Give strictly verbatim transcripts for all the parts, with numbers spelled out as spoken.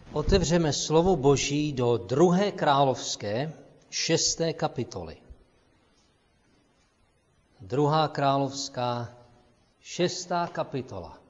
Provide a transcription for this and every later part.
Otevřeme slovo Boží do druhé královské, šesté kapitoly. Druhá královská, šestá kapitola.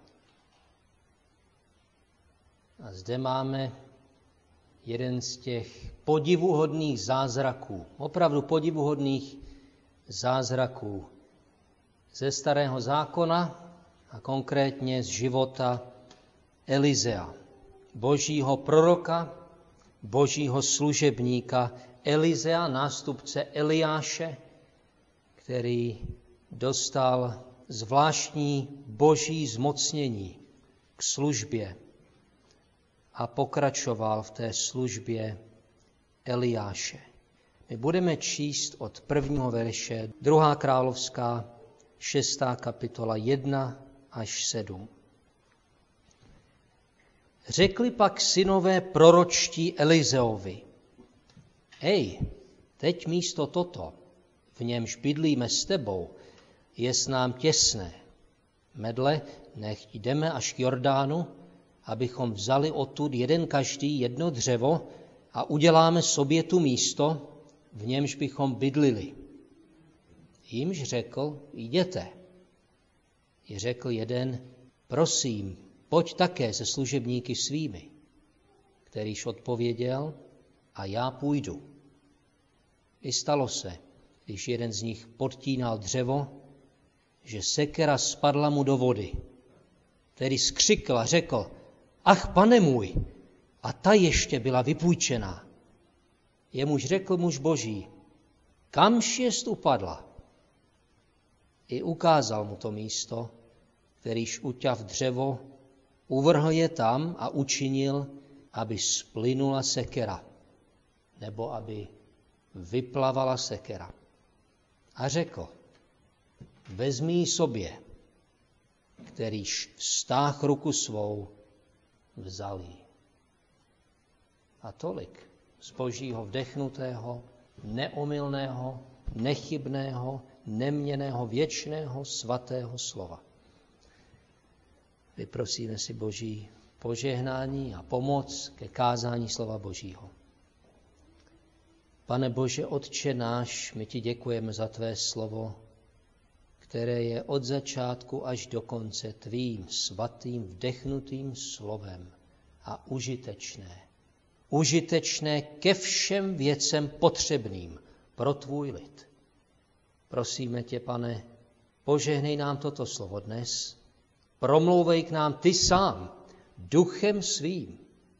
A zde máme jeden z těch podivuhodných zázraků, opravdu podivuhodných zázraků ze Starého zákona a konkrétně z života Elizea, božího proroka, božího služebníka Elizea, nástupce Eliáše, který dostal zvláštní boží zmocnění k službě a pokračoval v té službě Eliáše. My budeme číst od prvního verše, druhá královská, šestá kapitola, jedna až sedm. Řekli pak synové proročtí Elizeovi: Hej, teď místo toto, v němž bydlíme s tebou, je s nám těsné. Medle, nechť jdeme až k Jordánu, abychom vzali odtud jeden každý jedno dřevo a uděláme sobě tu místo, v němž bychom bydlili. Jimž řekl: jděte. I řekl jeden: prosím, pojď také se služebníky svými. Kterýž odpověděl: a já půjdu. I stalo se, když jeden z nich podtínal dřevo, že sekera spadla mu do vody. Tedy skřikl a řekl: ach, pane můj, a ta ještě byla vypůjčená. Jemuž řekl muž boží: kamž jest upadla? I ukázal mu to místo, kterýž uťav dřevo, uvrhl je tam a učinil, aby splynula sekera, nebo aby vyplavala sekera. A řekl: vezmi ji sobě, kterýž vztáhl ruku svou, vzal ji. A tolik z božího vdechnutého, neomylného, nechybného, neměnného, věčného, svatého slova. Vyprosíme si boží požehnání a pomoc ke kázání slova božího. Pane Bože, Otče náš, my ti děkujeme za tvé slovo, které je od začátku až do konce tvým svatým vdechnutým slovem a užitečné. Užitečné ke všem věcem potřebným pro tvůj lid. Prosíme tě, Pane, požehnej nám toto slovo dnes, promlouvej k nám ty sám, duchem svým.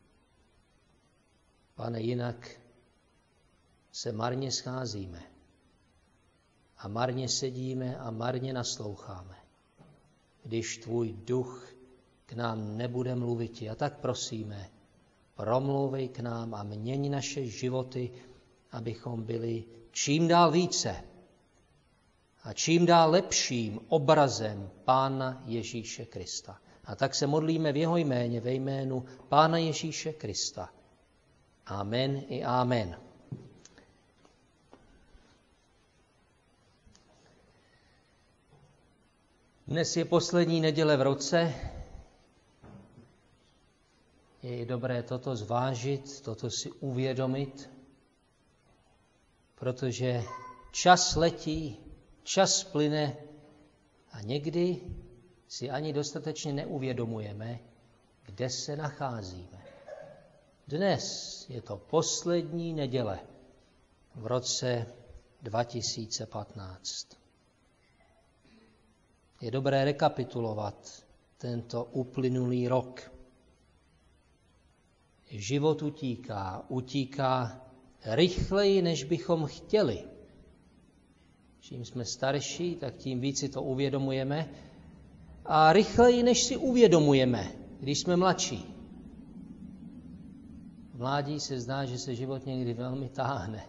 Pane, jinak se marně scházíme a marně sedíme a marně nasloucháme, když tvůj duch k nám nebude mluvit. A tak prosíme, promlouvej k nám a měň naše životy, abychom byli čím dál více a čím dál lepším obrazem Pána Ježíše Krista. A tak se modlíme v jeho jméně, ve jménu Pána Ježíše Krista. Amen i amen. Dnes je poslední neděle v roce. Je i dobré toto zvážit, toto si uvědomit, protože čas letí, čas plyne a někdy si ani dostatečně neuvědomujeme, kde se nacházíme. Dnes je to poslední neděle v roce dva tisíce patnáct. Je dobré rekapitulovat tento uplynulý rok. Život utíká, utíká rychleji, než bychom chtěli. Čím jsme starší, tak tím víc si to uvědomujeme. A rychleji, než si uvědomujeme, když jsme mladší. V mládí se zdá, že se život někdy velmi táhne.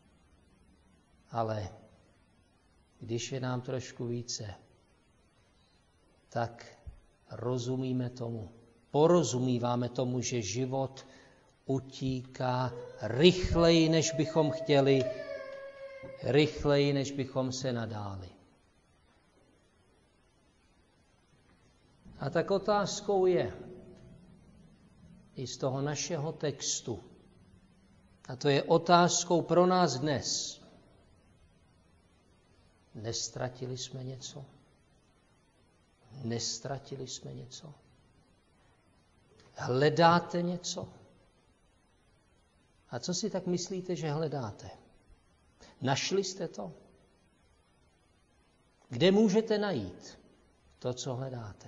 Ale když je nám trošku více, tak rozumíme tomu, porozumíváme tomu, že život utíká rychleji, než bychom chtěli, rychleji, než bychom se nadáli. A tak otázkou je, i z toho našeho textu. A to je otázkou pro nás dnes. Nestratili jsme něco? Nestratili jsme něco? Hledáte něco? A co si tak myslíte, že hledáte? Našli jste to? Kde můžete najít to, co hledáte?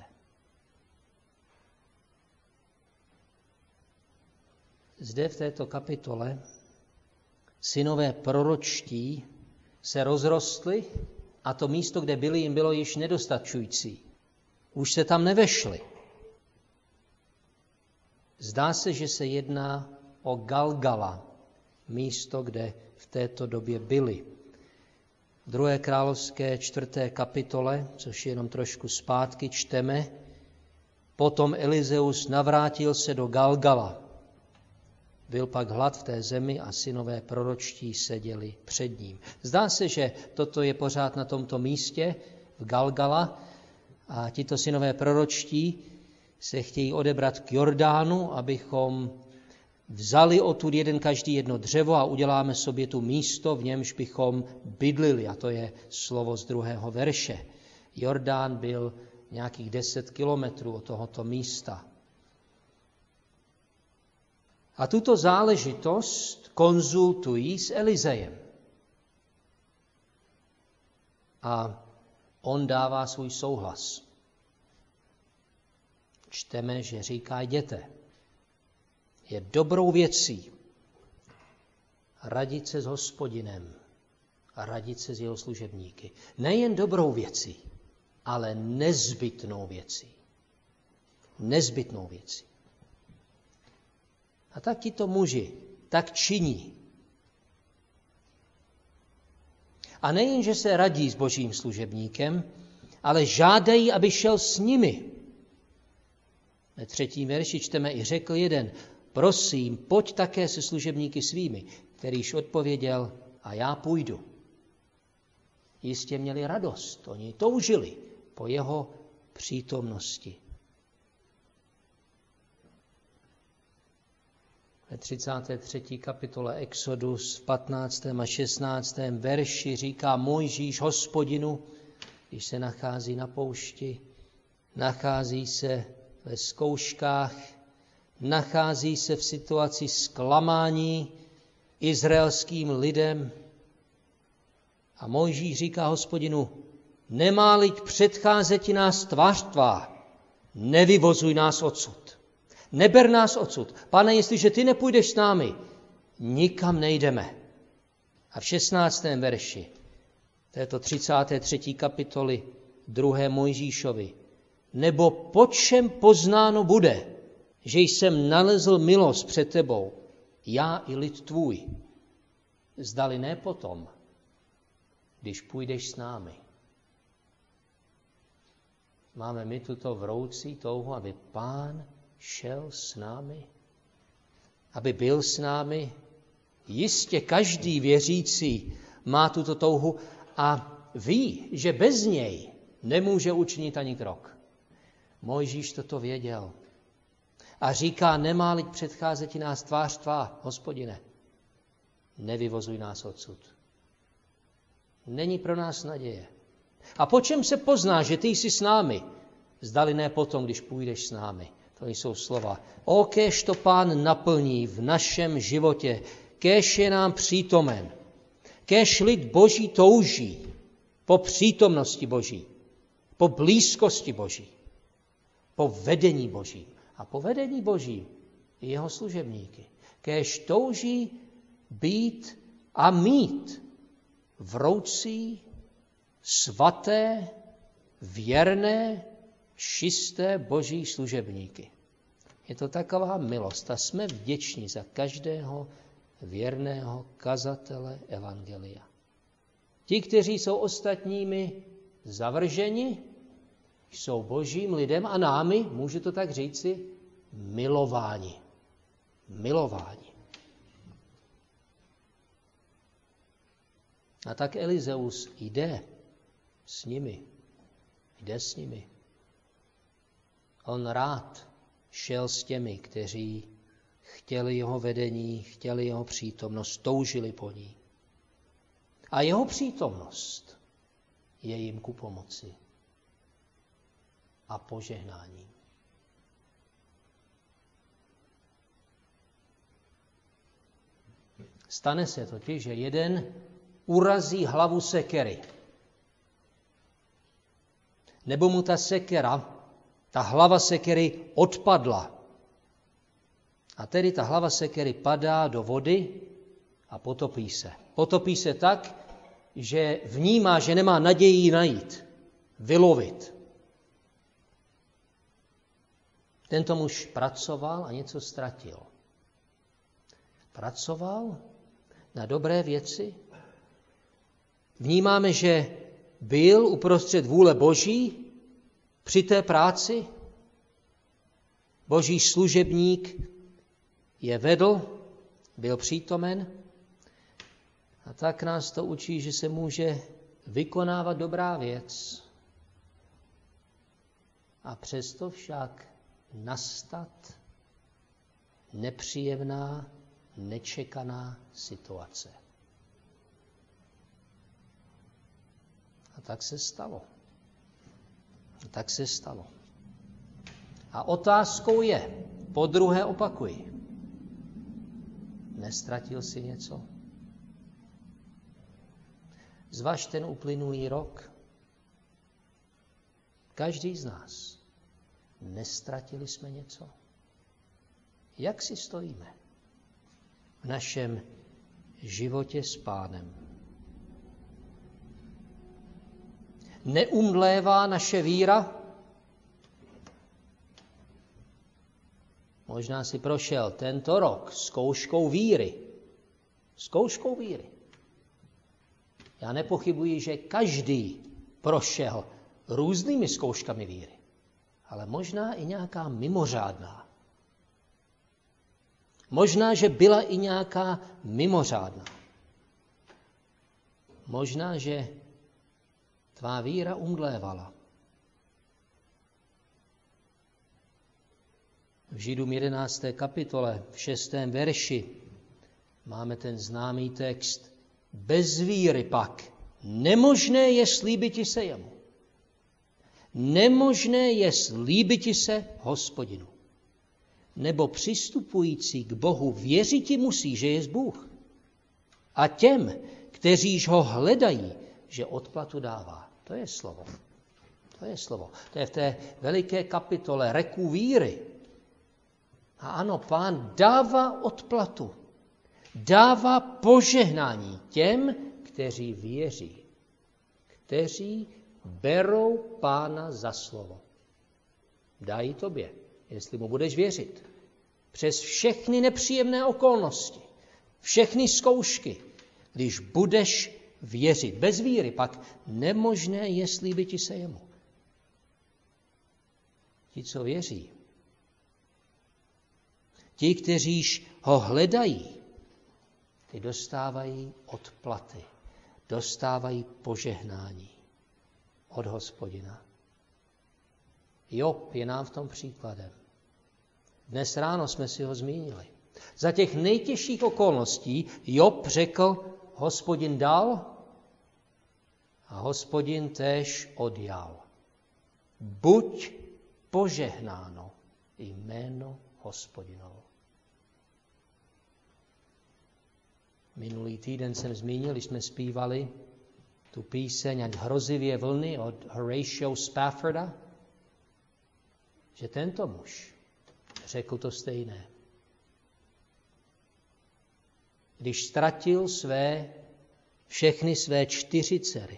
Zde v této kapitole synové proročtí se rozrostli a to místo, kde byli, jim bylo již nedostačující. Už se tam nevešli. Zdá se, že se jedná o Galgala, místo, kde v této době byli. V druhé královské čtvrté kapitole, což je jenom trošku zpátky, čteme, potom Elizeus navrátil se do Galgala. Byl pak hlad v té zemi a synové proročtí seděli před ním. Zdá se, že toto je pořád na tomto místě v Galgala a tito synové proročtí se chtějí odebrat k Jordánu, abychom vzali odtud jeden každý jedno dřevo a uděláme sobě tu místo, v němž bychom bydlili. A to je slovo z druhého verše. Jordán byl nějakých deset kilometrů od tohoto místa. A tuto záležitost konzultují s Elizejem. A on dává svůj souhlas. Čteme, že říká, jděte. Je dobrou věcí radit se s Hospodinem a radit se s jeho služebníky. Nejen dobrou věcí, ale nezbytnou věcí. Nezbytnou věcí. A tak tito muži tak činí. A nejen, že se radí s božím služebníkem, ale žádají, aby šel s nimi. Ve třetím verši čteme i řekl jeden, prosím, pojď také se služebníky svými, kterýž odpověděl, a já půjdu. Jistě měli radost, oni toužili po jeho přítomnosti. Ve třicáté třetí kapitole Exodus v patnáctém a šestnáctém verši říká Mojžíš Hospodinu, když se nachází na poušti, nachází se ve zkouškách, nachází se v situaci zklamání izraelským lidem. A Mojžíš říká Hospodinu, nemá-li předcházeti nás tvář tvá, nevyvozuj nás odsud. Neber nás odsud. Pane, jestliže ty nepůjdeš s námi, nikam nejdeme. A v šestnáctém verši této třicáté třetí kapitoly druhé Mojžíšovi, nebo po čem poznáno bude, že jsem nalezl milost před tebou, já i lid tvůj, zdali ne potom, když půjdeš s námi. Máme my tuto vroucí touhu, aby Pán šel s námi, aby byl s námi. Jistě každý věřící má tuto touhu a ví, že bez něj nemůže učinit ani krok. Mojžíš toto věděl a říká, nemá-li předcházet nás tvář tvá, Hospodine, nevyvozuj nás odsud. Není pro nás naděje. A po čem se pozná, že ty jsi s námi? Zdali ne potom, když půjdeš s námi. To jsou slova. O, kéž to Pán naplní v našem životě, kéž je nám přítomen, kéž lid Boží touží po přítomnosti Boží, po blízkosti Boží, po vedení Boží a po vedení Boží i jeho služebníky. Kéž touží být a mít vroucí, svaté, věrné, čisté Boží služebníky. Je to taková milost a jsme vděční za každého věrného kazatele evangelia. Ti, kteří jsou ostatními zavrženi, jsou Božím lidem a námi, můžu to tak říci, milováni. Milováni. A tak Elizeus jde s nimi. Jde s nimi. On rád šel s těmi, kteří chtěli jeho vedení, chtěli jeho přítomnost, toužili po ní. A jeho přítomnost je jim ku pomoci a požehnáním. Stane se totiž, že jeden urazí hlavu sekery. Nebo mu ta sekera, ta hlava sekery odpadla. A tedy ta hlava sekery padá do vody a potopí se. Potopí se tak, že vnímá, že nemá naději ji najít, vylovit. Tento muž pracoval a něco ztratil. Pracoval na dobré věci. Vnímáme, že byl uprostřed vůle Boží při té práci. Boží služebník je vedl, byl přítomen. A tak nás to učí, že se může vykonávat dobrá věc. A přesto však nastat nepříjemná, nečekaná situace. A tak se stalo. A tak se stalo. A otázkou je, podruhé opakuji, nestratil jsi něco? Zvaž ten uplynulý rok. Každý z nás. Nestratili jsme něco? Jak si stojíme v našem životě s Pánem? Neumdlévá naše víra? Možná si prošel tento rok zkouškou víry. Zkouškou víry. Já nepochybuji, že každý prošel různými zkouškami víry. Ale možná i nějaká mimořádná. Možná, že byla i nějaká mimořádná. Možná, že tvá víra umdlévala. V Židům jedenácté kapitole, v šestém verši, máme ten známý text. Bez víry pak nemožné je slíbiti se jemu. Nemožné je slíbiti se Hospodinu. Nebo přistupující k Bohu věřiti musí, že je Bůh. A těm, kteříž ho hledají, že odplatu dává. To je slovo. To je slovo. To je v té veliké kapitole reku víry. A ano, Pán dává odplatu. Dává požehnání těm, kteří věří. Kteří berou Pána za slovo. Dají tobě, jestli mu budeš věřit. Přes všechny nepříjemné okolnosti, všechny zkoušky, když budeš věřit. Bez víry pak nemožné je slíbiti se jemu. Ti, co věří, ti, kteříž ho hledají, ty dostávají odplaty, dostávají požehnání od Hospodina. Job je nám v tom příkladem. Dnes ráno jsme si ho zmínili. Za těch nejtěžších okolností Job řekl, Hospodin dal a Hospodin též odjal. Buď požehnáno jméno Hospodinovo. Minulý týden jsem zmínil, když jsme zpívali tu píseň Ať hrozivě vlny od Horatio Spafforda, že tento muž řekl to stejné. Když ztratil své, všechny své čtyři dcery.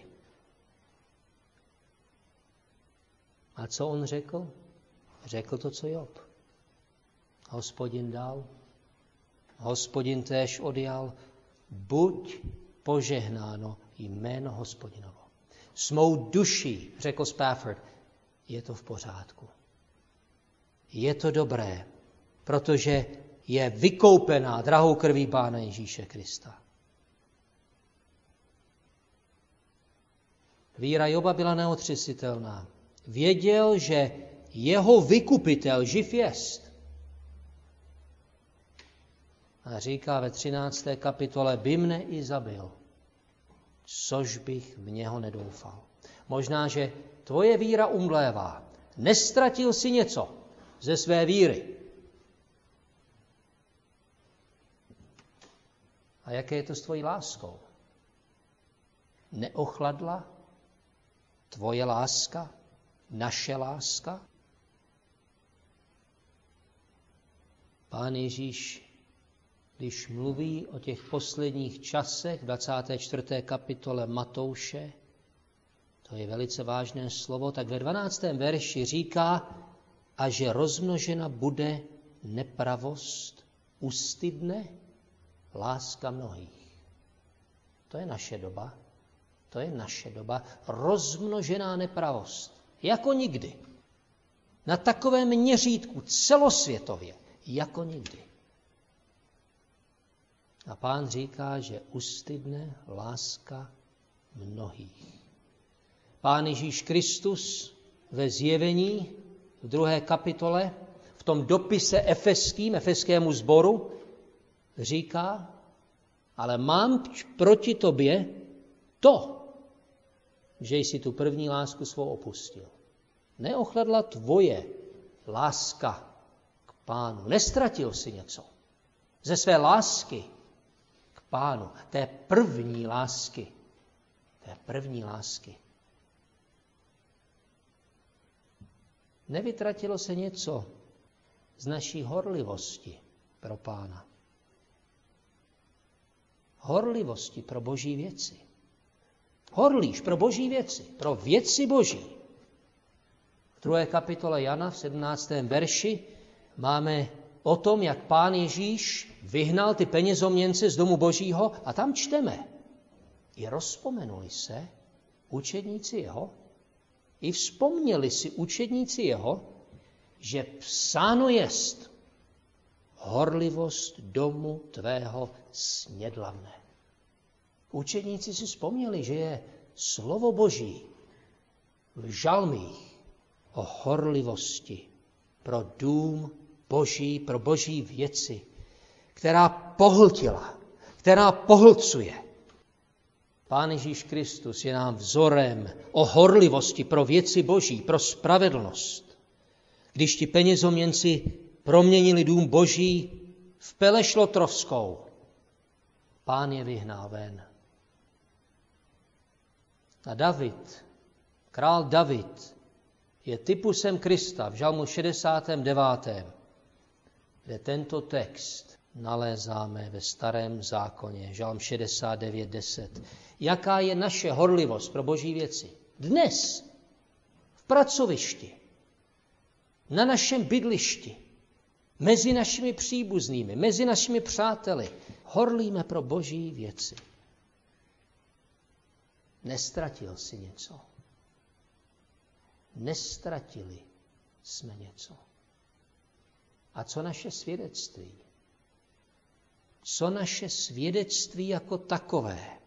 A co on řekl? Řekl to, co Job. Hospodin dal, Hospodin též odjal, buď požehnáno jméno Hospodinovo. S mou duší, řekl Spafford, je to v pořádku. Je to dobré, protože je vykoupená drahou krví Pána Ježíše Krista. Víra Joba byla neotřesitelná. Věděl, že jeho vykupitel živ jest. A říká ve třinácté kapitole, by mne i zabil, což bych v něho nedoufal. Možná, že tvoje víra umdlévá. Nestratil si něco ze své víry. A jaké je to s tvojí láskou? Neochladla tvoje láska, naše láska? Pán Ježíš, když mluví o těch posledních časech v dvacáté čtvrté kapitole Matouše, to je velice vážné slovo, tak ve dvanáctém verši říká, a že rozmnožena bude nepravost, ustydne láska mnohých. To je naše doba. To je naše doba. Rozmnožená nepravost. Jako nikdy. Na takovém měřítku celosvětově. Jako nikdy. A Pán říká, že ustydne láska mnohých. Pán Ježíš Kristus ve Zjevení v druhé kapitole, v tom dopise efeským, efeskému sboru, říká, ale mám proti tobě to, že jsi tu první lásku svou opustil. Neochladla tvoje láska k Pánu. Nestratil si něco ze své lásky k Pánu. Té první lásky. Té první lásky. Nevytratilo se něco z naší horlivosti pro Pána. Horlivosti pro boží věci. Horlíš pro boží věci, pro věci boží. V druhé kapitole Jana v sedmnáctém verši máme o tom, jak Pán Ježíš vyhnal ty penězoměnce z domu božího a tam čteme. I rozpomenuli se učedníci jeho, i vzpomněli si učedníci jeho, že psáno jest horlivost domu tvého snědlavné. Učedníci si vzpomněli, že je slovo Boží v žalmích o horlivosti pro dům Boží, pro boží věci, která pohltila, která pohlcuje. Pán Ježíš Kristus je nám vzorem o horlivosti pro věci Boží, pro spravedlnost. Když ti penězoměnci proměnili dům Boží v peleš lotrovskou, Pán je vyhnal ven. A David, král David, je typusem Krista v žalmu šedesátém devátém, kde tento text nalézáme ve starém zákoně, žalm šedesát devět deset. Jaká je naše horlivost pro boží věci? Dnes, v pracovišti, na našem bydlišti, mezi našimi příbuznými, mezi našimi přáteli, horlíme pro boží věci. Nestratil si něco. Nestratili jsme něco. A co naše svědectví? Co naše svědectví jako takové?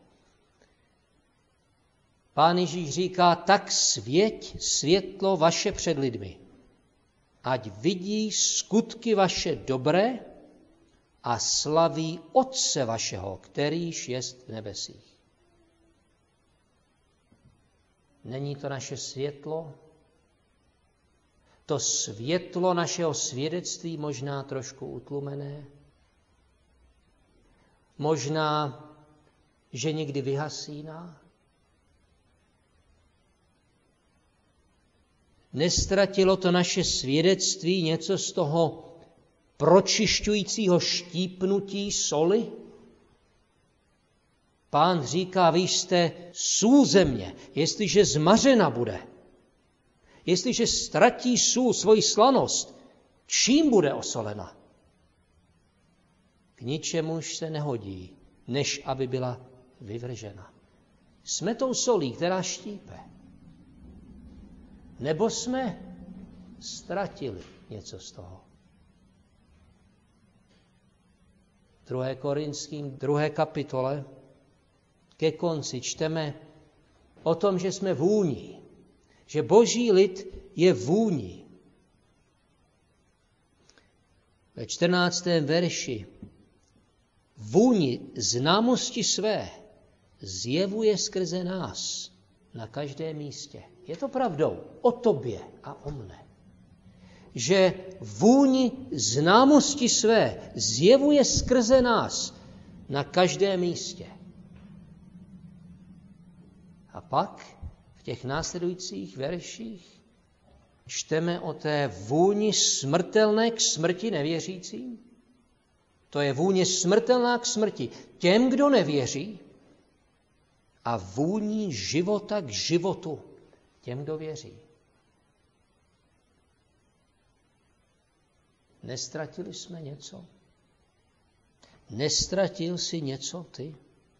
Pán Ježíš říká, tak svěť světlo vaše před lidmi, ať vidí skutky vaše dobré a slaví Otce vašeho, kterýž jest v nebesích. Není to naše světlo? To světlo našeho svědectví možná trošku utlumené? Možná, že někdy vyhasíná? Nestratilo to naše svědectví něco z toho pročišťujícího štípnutí soli? Pán říká, vy jste sůl země, jestliže zmařena bude. Jestliže ztratí sůl svoji slanost, čím bude osolena? K ničemuž se nehodí, než aby byla vyvržena. Jsme tou solí, která štípe. Nebo jsme ztratili něco z toho. druhé Korinským, druhé kapitole, ke konci čteme o tom, že jsme vůní, že boží lid je vůní. Ve čtrnáctém verši vůni známosti své zjevuje skrze nás na každém místě. Je to pravdou o tobě a o mne. Že vůni známosti své zjevuje skrze nás na každém místě. A pak v těch následujících verších čteme o té vůni smrtelné k smrti nevěřícím. To je vůně smrtelná k smrti těm, kdo nevěří, a vůní života k životu těm, kdo věří. Nestratili jsme něco? Nestratil jsi něco ty?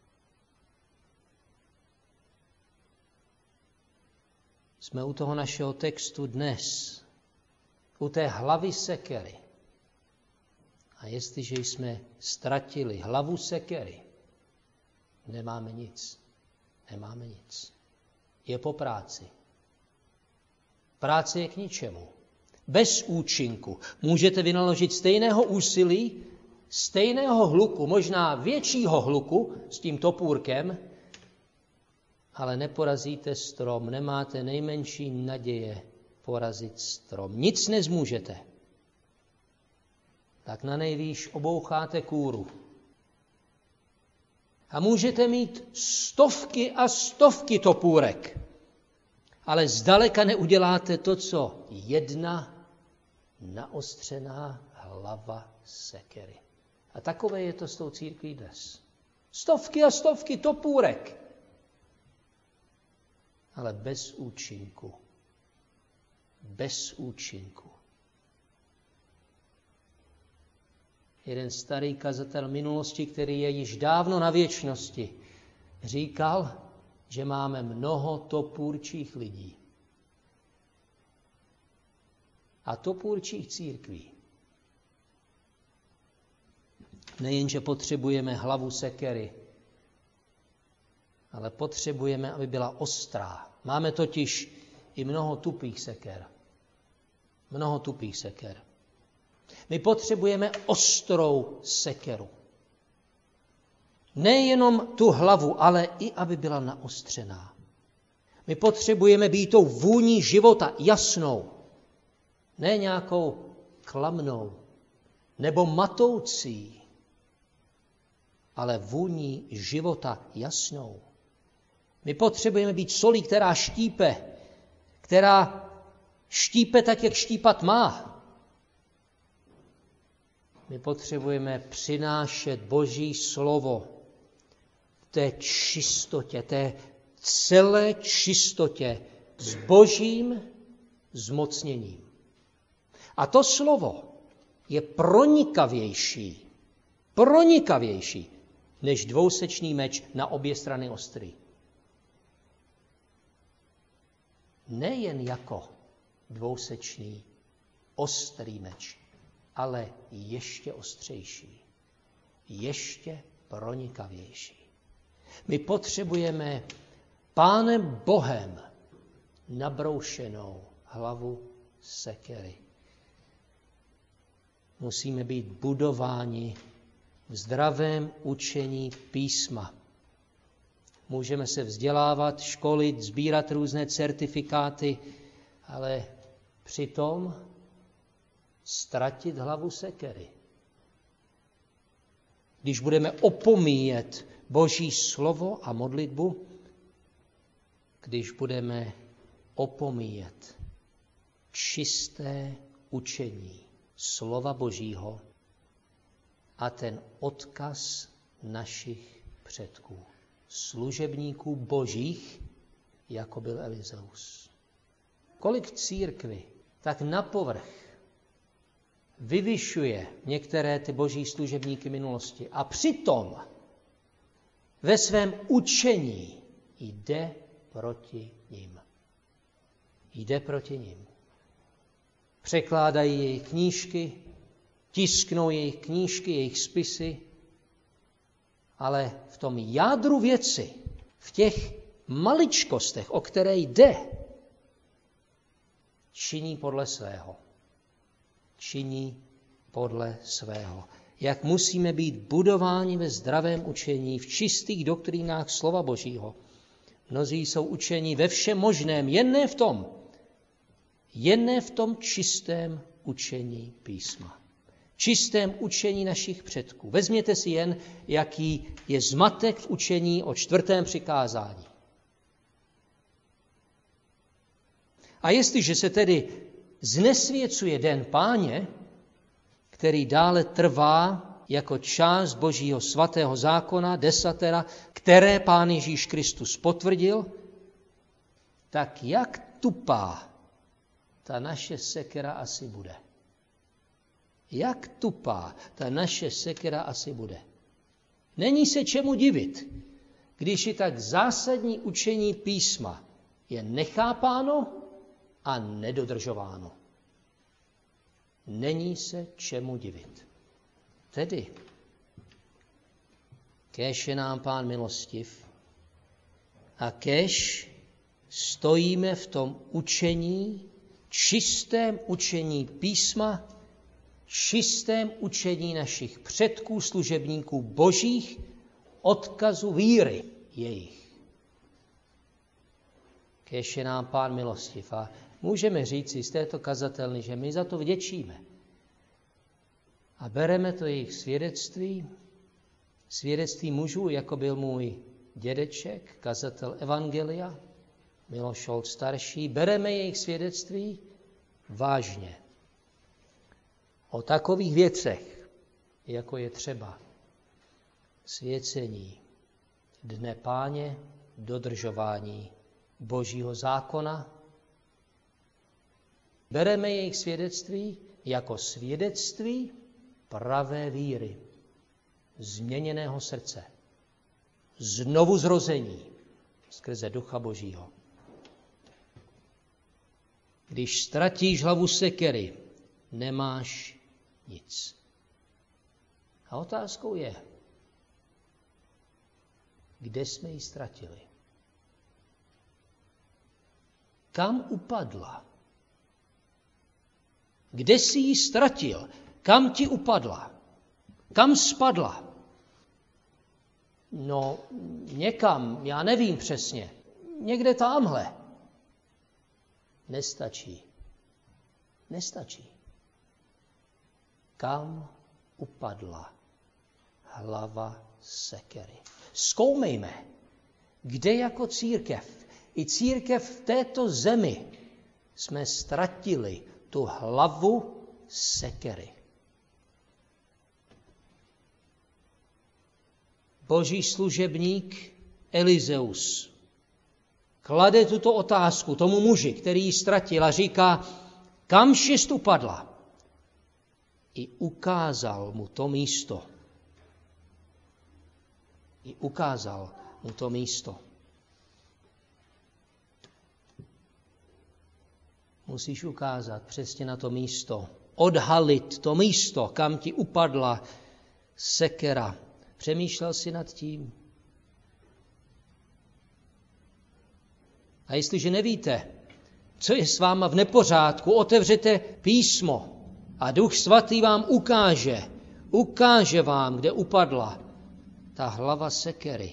Jsme u toho našeho textu dnes, u té hlavy sekery. A jestliže jsme ztratili hlavu sekery, nemáme nic. Nemáme nic. Je po práci. Práce je k ničemu. Bez účinku. Můžete vynaložit stejného úsilí, stejného hluku, možná většího hluku s tím topůrkem, ale neporazíte strom, nemáte nejmenší naděje porazit strom. Nic nezmůžete. Tak na nejvýš oboucháte kůru. A můžete mít stovky a stovky topůrek, ale zdaleka neuděláte to, co jedna naostřená hlava sekery. A takové je to s tou církví dnes. Stovky a stovky topůrek, ale bez účinku. Bez účinku. Jeden starý kazatel minulosti, který je již dávno na věčnosti, říkal, že máme mnoho topůrčích lidí. A topůrčích církví. Nejenže potřebujeme hlavu sekery, ale potřebujeme, aby byla ostrá. Máme totiž i mnoho tupých seker. Mnoho tupých seker. My potřebujeme ostrou sekeru. Nejenom tu hlavu, ale i aby byla naostřená. My potřebujeme být tou vůní života jasnou, ne nějakou klamnou nebo matoucí, ale vůní života jasnou. My potřebujeme být solí, která štípe, která štípe tak, jak štípat má. My potřebujeme přinášet Boží slovo v té čistotě, té celé čistotě s Božím zmocněním. A to slovo je pronikavější, pronikavější než dvousečný meč na obě strany ostrý. Nejen jako dvousečný ostrý meč, ale ještě ostřejší, ještě pronikavější. My potřebujeme Pánem Bohem nabroušenou hlavu sekery. Musíme být budováni v zdravém učení písma. Můžeme se vzdělávat, školit, sbírat různé certifikáty, ale přitom ztratit hlavu sekery. Když budeme opomíjet Boží slovo a modlitbu, když budeme opomíjet čisté učení slova Božího a ten odkaz našich předků, služebníků božích, jako byl Elizeus. Kolik církvi tak na povrch vyvyšuje některé ty boží služebníky minulosti a přitom ve svém učení jde proti nim. Jde proti nim. Překládají jejich knížky, tisknou jejich knížky, jejich spisy, ale v tom jádru věci, v těch maličkostech, o které jde, činí podle svého. Činí podle svého. jak musíme být budováni ve zdravém učení, v čistých doktrínách slova Božího. Mnozí jsou učení ve všem možném, jen ne v tom. Jen ne v tom čistém učení písma. Čistém učení našich předků. Vezměte si jen, jaký je zmatek v učení o čtvrtém přikázání. A jestliže se tedy znesvěcuje den Páně, který dále trvá jako část Božího svatého zákona, desatera, které Pán Ježíš Kristus potvrdil, tak jak tupá ta naše sekera asi bude. Jak tupá ta naše sekera asi bude. Není se čemu divit, když i tak zásadní učení písma je nechápáno a nedodržováno. Není se čemu divit. Tedy, kéž je nám Pán milostiv a kéž stojíme v tom učení, čistém učení písma, čistém učení našich předků, služebníků božích, odkazu víry jejich. Kéž je nám Pán milostiv a můžeme říci z této kazatelny, že my za to vděčíme. A bereme to jejich svědectví, svědectví mužů, jako byl můj dědeček, kazatel Evangelia, Miloš Šolc starší, bereme jejich svědectví vážně. O takových věcech, jako je třeba svěcení Dne Páně, dodržování Božího zákona, bereme jejich svědectví jako svědectví pravé víry, změněného srdce, znovu zrození skrze Ducha Božího. Když ztratíš hlavu sekery, nemáš nic. A otázkou je, kde jsme ji ztratili? Kam upadla? Kde jsi ji ztratil? Kam ti upadla? Kam spadla? No, někam, já nevím přesně. Někde támhle. Nestačí. Nestačí. Kam upadla hlava sekery? Zkoumejme, kde jako církev, i církev v této zemi jsme ztratili tu hlavu sekery. Boží služebník Elizeus klade tuto otázku tomu muži, který ji ztratil a říká, kam šest upadla? I ukázal mu to místo. I ukázal mu to místo. Musíš ukázat přesně na to místo. Odhalit to místo, kam ti upadla sekera. Přemýšlel jsi nad tím? A jestliže nevíte, co je s váma v nepořádku, otevřete písmo a Duch Svatý vám ukáže, ukáže vám, kde upadla ta hlava sekery.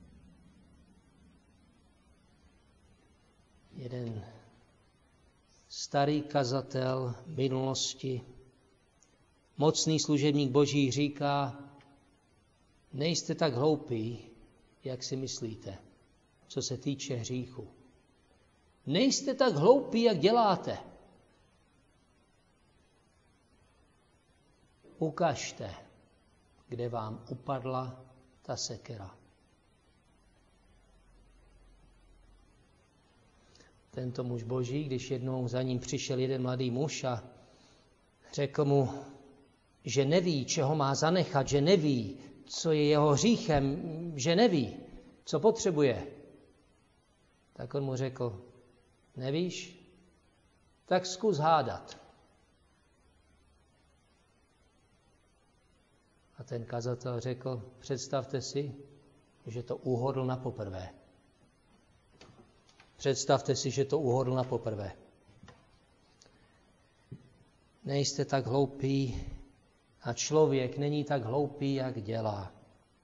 Jeden starý kazatel minulosti, mocný služebník Boží říká, nejste tak hloupí, jak si myslíte, co se týče hříchu. Nejste tak hloupí, jak děláte. Ukažte, kde vám upadla ta sekera. Tento muž Boží, když jednou za ním přišel jeden mladý muž a řekl mu, že neví, čeho má zanechat, že neví, co je jeho hříchem, že neví, co potřebuje. Tak on mu řekl, nevíš? Tak zkus hádat. A ten kazatel řekl, představte si, že to uhodl na poprvé. Představte si, že to uhodl na poprvé. Nejste tak hloupí, A člověk není tak hloupý, jak dělá.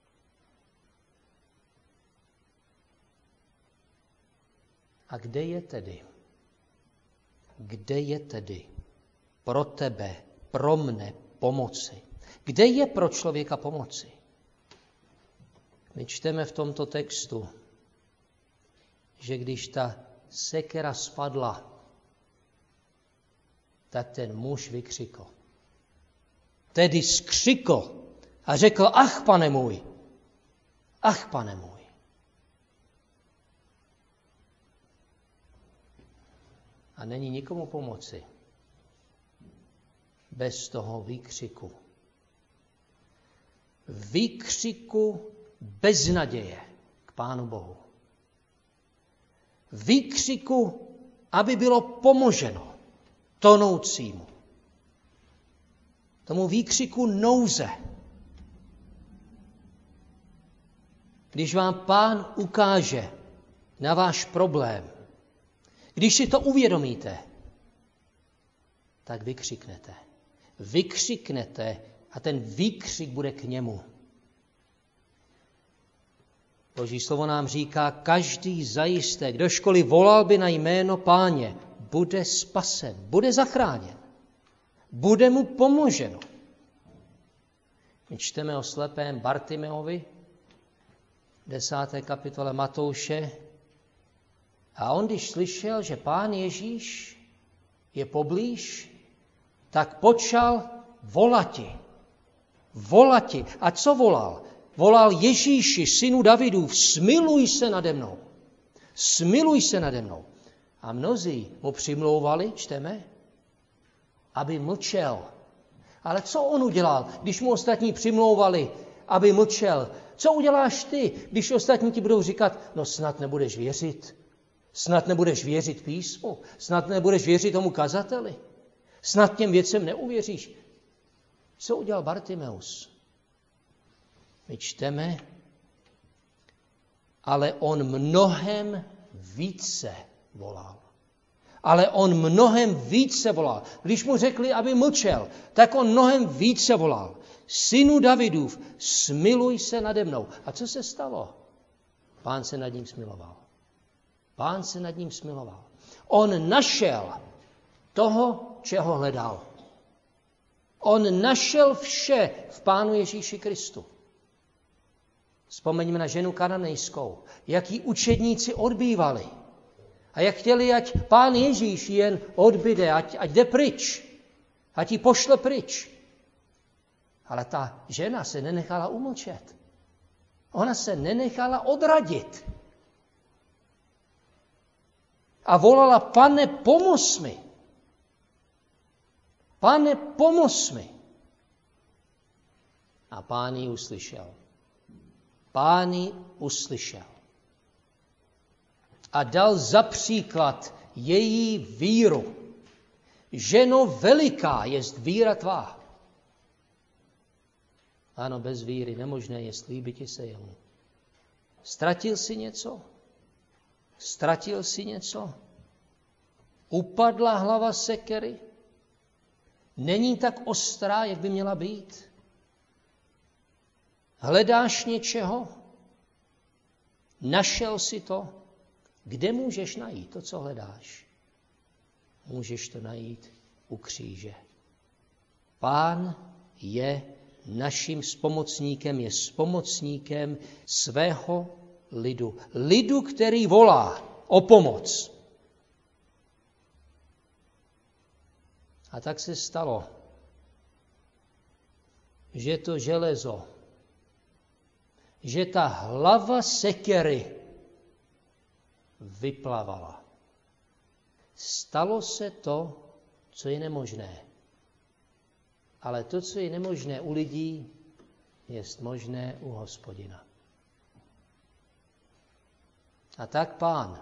A kde je tedy? Kde je tedy pro tebe, pro mne pomoci? Kde je pro člověka pomoci? My čteme v tomto textu, že když ta sekera spadla, tak ten muž vykřikl. Tedy skřikl a řekl, ach, pane můj, ach, pane můj. A není nikomu pomoci bez toho výkřiku. Výkřiku beznaděje k Pánu Bohu. Výkřiku, aby bylo pomoženo tonoucímu. Tomu výkřiku nouze. Když vám Pán ukáže na váš problém, když si to uvědomíte, tak vykřiknete. Vykřiknete a ten výkřik bude k němu. Boží slovo nám říká, každý zajisté, kdožkoliv volal by na jméno Páně, bude spasen, bude zachráněn, bude mu pomoženo. My čteme o slepém Bartimeovi, desáté kapitole Matouše, a on, když slyšel, že Pán Ježíš je poblíž, tak počal volati. Volati. A co volal? Volal Ježíši, synu Davidův, smiluj se nade mnou. Smiluj se nade mnou. A mnozí mu přimlouvali, čteme, aby mlčel. Ale co on udělal, když mu ostatní přimlouvali, aby mlčel? Co uděláš ty, když ostatní ti budou říkat, no snad nebudeš věřit, snad nebudeš věřit písmu, snad nebudeš věřit tomu kazateli, snad těm věcem neuvěříš. Co udělal Bartimeus? My čteme, ale on mnohem více volal. Ale on mnohem více volal. Když mu řekli, aby mlčel, tak on mnohem více volal. Synu Davidův, smiluj se nade mnou. A co se stalo? Pán se nad ním smiloval. Pán se nad ním smiloval. On našel toho, čeho hledal. On našel vše v Pánu Ježíši Kristu. Vzpomeňme na ženu kananejskou, jak jí učedníci odbývali. A jak chtěli, ať Pán Ježíš jen odbyde, ať, ať jde pryč, ať ji pošle pryč. Ale ta žena se nenechala umlčet. Ona se nenechala odradit. A volala, Pane, pomoz mi. Pane, pomoz mi. A Pán ji uslyšel. Pán ji uslyšel. A dal za příklad její víru. Ženo veliká jest víra tvá. Ano, bez víry nemožné je slíbiti se jemu. Ztratil si něco? Ztratil si něco? Upadla hlava sekery? Není tak ostrá, jak by měla být? Hledáš něčeho? Našel si to? Kde můžeš najít to, co hledáš? Můžeš to najít u kříže. Pán je naším spomocníkem, je spomocníkem svého lidu. Lidu, který volá o pomoc. A tak se stalo, že to železo, že ta hlava sekery vyplavala. Stalo se to, co je nemožné. Ale to, co je nemožné u lidí, je možné u Hospodina. A tak Pán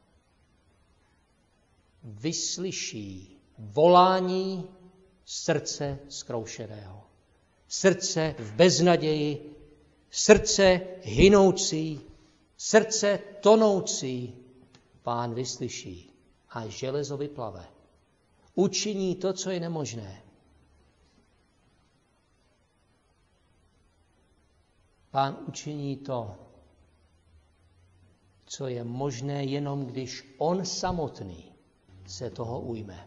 vyslyší volání srdce zkroušeného. Srdce v beznaději, srdce hynoucí, srdce tonoucí. Pán vyslyší a železo vyplave. Učiní to, co je nemožné. Pán učiní to, co je možné jenom, když on samotný se toho ujme.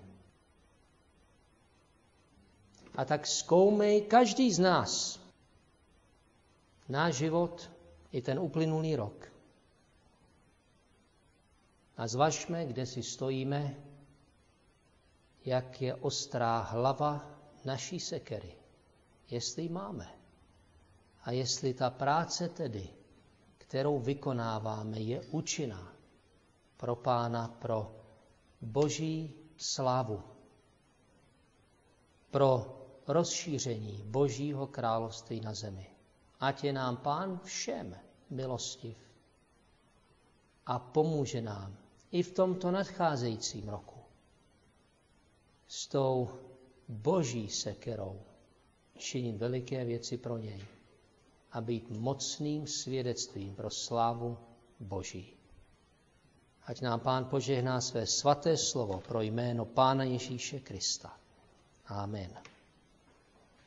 A tak zkoumej každý z nás náš život i ten uplynulý rok. A zvažme, kde si stojíme, jak je ostrá hlava naší sekery, jestli ji máme. A jestli ta práce tedy, kterou vykonáváme, je účinná pro Pána, pro Boží slávu, pro rozšíření Božího království na zemi. Ať je nám Pán všem milostiv a pomůže nám i v tomto nadcházejícím roku s tou Boží sekerou činit veliké věci pro něj a být mocným svědectvím pro slávu Boží. Ať nám Pán požehná své svaté slovo pro jméno Pána Ježíše Krista. Amen.